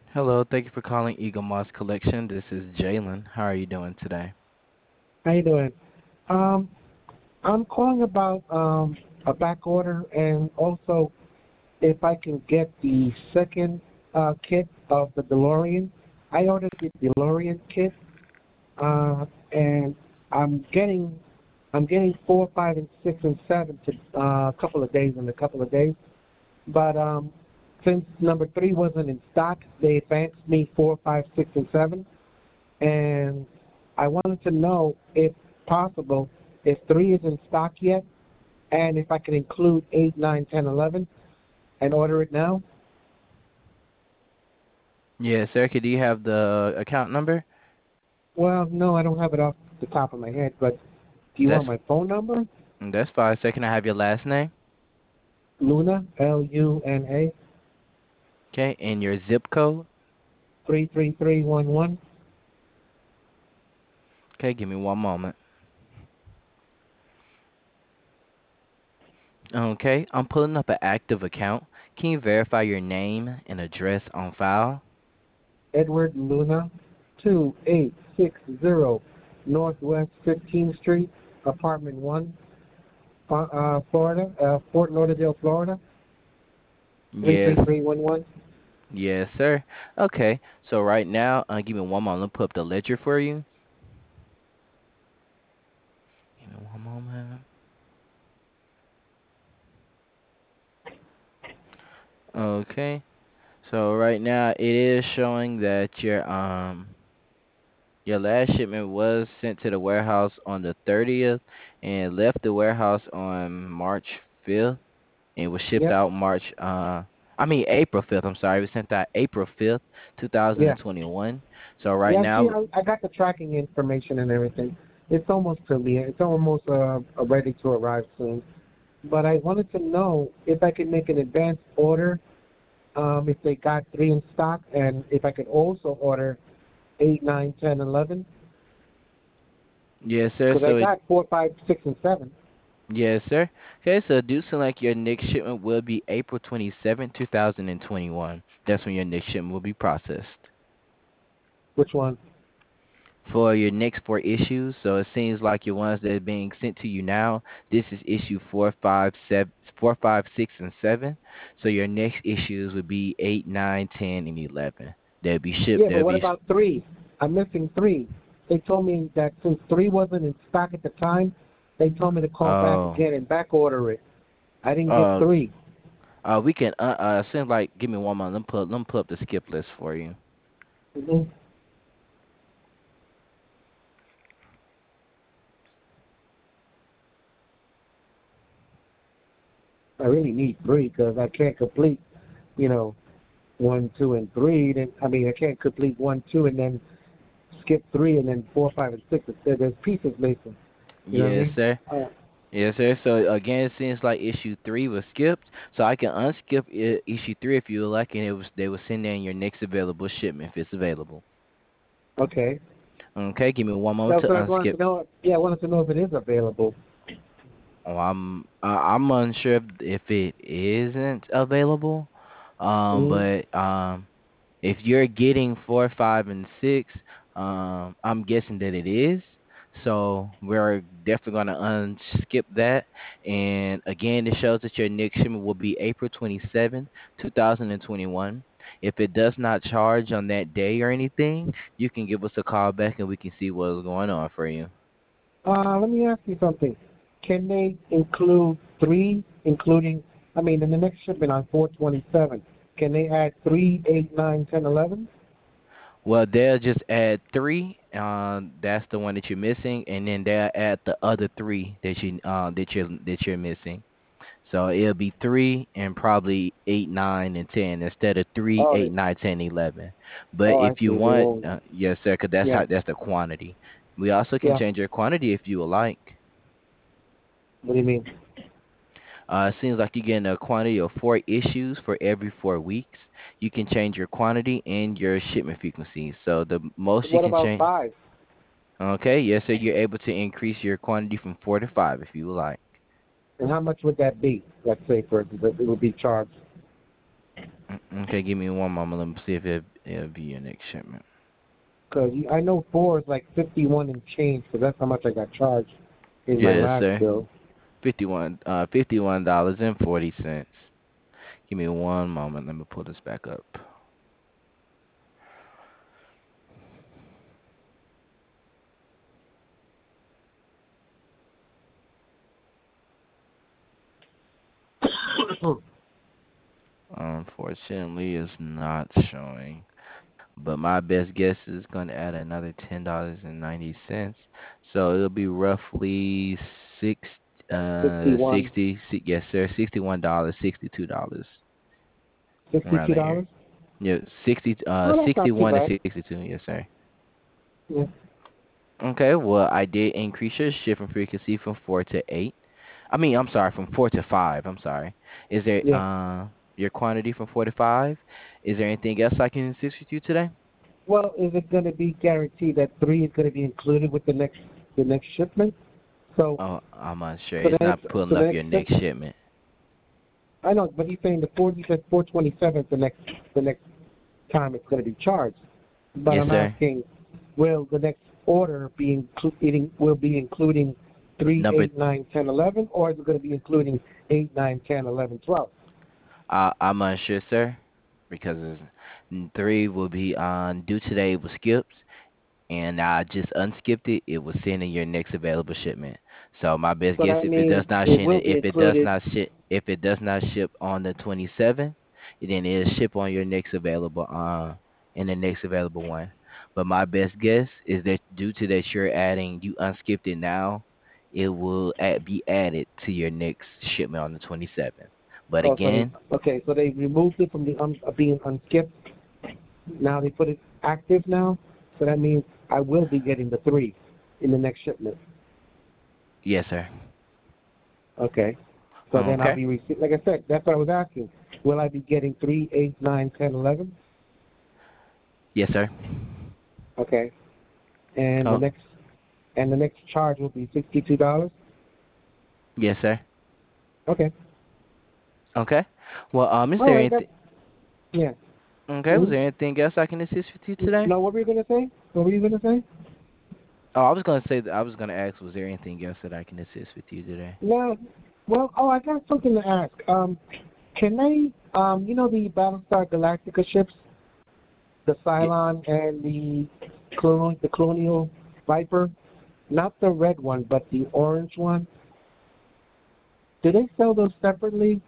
Hello, thank you for calling Eagle Moss Collection. This is Jalen. How are you doing today? How you doing? Um, I'm calling about a back order and also if I can get the second kit of the DeLorean. I ordered the DeLorean kit, and I'm getting I'm getting 4, 5, and 6, and 7 to a couple of days in a couple of days. But since number 3 wasn't in stock, they advanced me 4, 5, 6, and 7, and I wanted to know if possible if 3 is in stock yet, and if I could include 8, 9, 10, 11, and order it now. Yes, sir. Could you have the account number? Well, no, I don't have it off the top of my head, but do you want That's my phone number? that's fine. Sir, can I have your last name? Luna, Luna, Okay, and your zip code? 33311. Okay, give me one moment. Okay, I'm pulling up an active account. Can you verify your name and address on file? Edward Luna, 2860 Northwest 15th Street, Apartment 1, Florida, Fort Lauderdale, Florida, Yes, 33311. yes, sir. Okay, so right now, give me one moment. Let me pull up the ledger for you. Give me one moment. Okay, so right now it is showing that your last shipment was sent to the warehouse on the 30th and left the warehouse on March 5th and was shipped Yep, out I mean April 5th, I'm sorry. It was sent out April 5th, yeah. 2021. So right Yeah, see, now, I got the tracking information and everything. It's almost to me. It's almost ready to arrive soon. But I wanted to know if I could make an advance order, if they got 3 in stock, and if I could also order 8, 9, 10, 11, yes, sir. because I got 4, 5, 6, and 7. Yes, sir. Okay, so do select your next shipment will be April 27th, 2021. That's when your next shipment will be processed. Which one? For your next four issues. So it seems like your ones that are being sent to you now. This is issue 4, 5, 6, and 7. So your next issues would be 8, 9, 10, and 11. They'll be shipped. Yeah, but what about 3? I'm missing 3. They told me that since 3 wasn't in stock at the time, they told me to call back Oh, again and back order it. I didn't get uh, 3. we can. Seems like. Give me one moment. Let me pull up the skip list for you. Mm-hmm. I really need 3 because I can't complete, you know, 1, 2, and 3. Then I mean, I can't complete 1, 2, and then skip 3, and then 4, 5, and 6. There's pieces missing. You know what I Yes, mean? sir. Yes, sir. So again, it seems like issue 3 was skipped. So I can unskip issue 3 if you would like, and they will send in your next available shipment if it's available. Okay. Okay, give me one moment So, to so I wanted unskip. to know. Yeah, I wanted to know if it is available. Oh, I'm unsure if it isn't available. Mm-hmm. But if you're getting 4, 5, and 6, I'm guessing that it is. So we're definitely gonna unskip that. And again, it shows that your next shipment will be April 27th, 2021. If it does not charge on that day or anything, you can give us a call back and we can see what's going on for you. Let me ask you something. Can they include 3, including? I mean, in the next shipment on 427, can they add 3, 8, 9, 10, 11? Well, they'll just add three. That's the one that you're missing, and then they'll add the other three that you're missing. So it'll be 3 and probably 8, 9, and 10 instead of 3, Oh, 8, they, 9, 10, 11. But oh, I if you see. They want, won't. yes, sir, because Yeah, that's the quantity. We also can yeah. change your quantity if you would like. What do you mean? It seems like you're getting a quantity of 4 issues for every 4 weeks. You can change your quantity and your shipment frequency. So the most you What can about change. 5? Okay, yes, sir. You're able to increase your quantity from 4 to 5 if you would like. And how much would that be? Let's say for it would be charged. Okay, give me one moment. Let me see if it'll be your next shipment. Because I know 4 is like 51 and change, because that's how much I got charged in my Yes, last sir. bill. $51 and 40 cents. Give me one moment. Let me pull this back up. Unfortunately, it's not showing. But my best guess is going to add another $10.90. So it'll be roughly six, 61, yes, sir, $61, $62 around there. $62. Yeah, 60, Oh, that's not too 61 to bad. 62. Yes, sir. Yeah. Okay, well, I did increase your shipping frequency from 4 to 8. I mean, I'm sorry, from 4 to 5. I'm sorry. Is there Yeah. your quantity from 4 to 5? Is there anything else I can assist with you today? Well, is it going to be guaranteed that 3 is going to be included with the next shipment? So, Oh, I'm unsure. so It's the not next, pulling so the up next your ship, next shipment. I know, but he's saying you said 427 the next time it's going to be charged. But Yes, I'm sir. asking, will the next order be including 3, Number 8, 9, 10, 11, or is it going to be including 8, 9, 10, 11, 12? I'm unsure, sir, because 3 will be on due today with skips, and I just unskipped it. It was sent in your next available shipment. So my best So guess, that if it means does not it ship, will be included. if it does not ship on the 27th, then it'll ship on your next available in the next available one. But my best guess is that due to that you unskipped it now, it will be added to your next shipment on the 27th. But Oh, again, so they removed it from the being unskipped. Now they put it active now. So that means I will be getting the 3 in the next shipment. yes, sir. Okay. So then I'll Okay. be receiving. Like I said, that's what I was asking. Will I be getting 3, 8, 9, 10, 11? Yes, sir. Okay. And the Oh, next and the next charge will be $62. yes, sir. Okay. Okay. Well, is All there right. That's anything? yeah. Okay. Was Hmm. there anything else I can assist with you today? No, what were you gonna say? What were you gonna say? Oh, I was gonna say that I was gonna ask, was there anything else that I can assist with you today? No. Well, oh, I got something to ask. Can they, the Battlestar Galactica ships, the Yeah. Cylon and the Colonial Viper, not the red one, but the orange one? Do they sell those separately?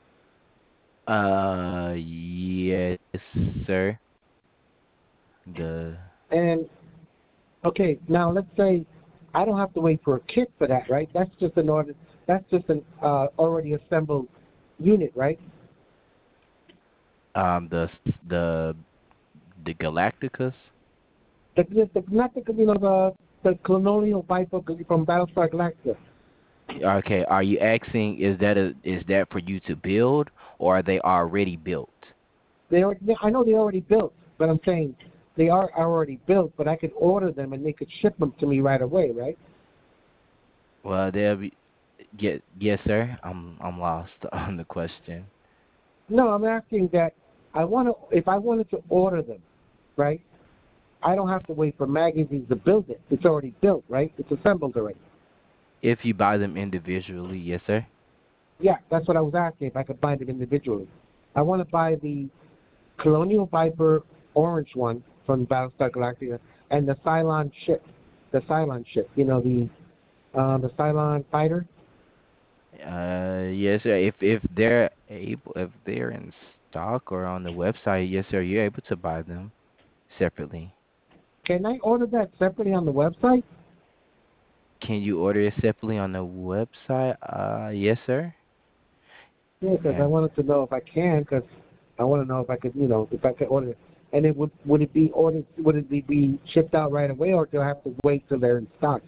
Yes, sir. The And okay, now let's say I don't have to wait for a kit for that, right? That's just an order. That's just an already assembled unit, right? the Galacticus. Not the Colonial Viper from Battlestar Galactica. Okay. Are you asking, is that for you to build, or are they already built? I know they already built, but I'm saying they are already built, but I could order them and they could ship them to me right away, right? Well, they'll be. Yes, sir. I'm lost on the question. No, I'm asking that if I wanted to order them, right? I don't have to wait for magazines to build it. It's already built, right? It's assembled already. If you buy them individually, yes, sir. Yeah, that's what I was asking, if I could buy them individually. I want to buy the Colonial Viper orange one from Battlestar Galactica and the Cylon ship. The Cylon ship, the Cylon fighter. Yes, sir. If they're in stock or on the website, yes, sir, you're able to buy them separately. Can I order that separately on the website? Can you order it separately on the website? Yes, sir. Yeah, You because I can. wanted to know if I can, because I want to know if I could order it. And would it be ordered? Would it be shipped out right away, or do I have to wait till they're in stock?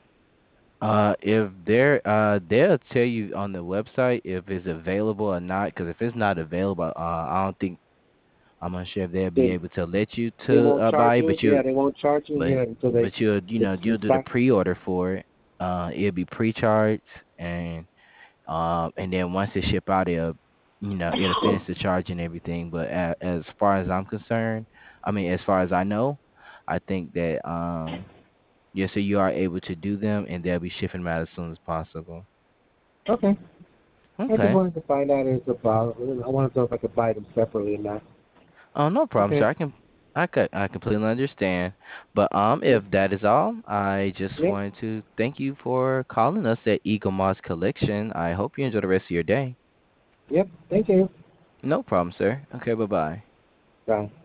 If they'll tell you on the website if it's available or not. Because if it's not available, I don't think I'm unsure if they'll be They able to let you they to won't buy charge it, you. but Yeah, they won't charge you. but Yeah, until they it's you'll in do the stock. pre-order for it. It'll be pre-charged, and then once it ship out, it'll finish the charge and everything. But as far as I'm concerned, I mean, as far as I know, I think that yes, so you are able to do them, and they'll be shipping them out as soon as possible. Okay. I just Okay. wanted to find out is about. I wanted to know if I could buy them separately or not. Oh, no problem, Okay. sir. I completely understand. But Yep. if that is all, I just Yep. wanted to thank you for calling us at Eagle Moss Collection. I hope you enjoy the rest of your day. Yep. Thank you. No problem, sir. Okay, bye bye. Bye.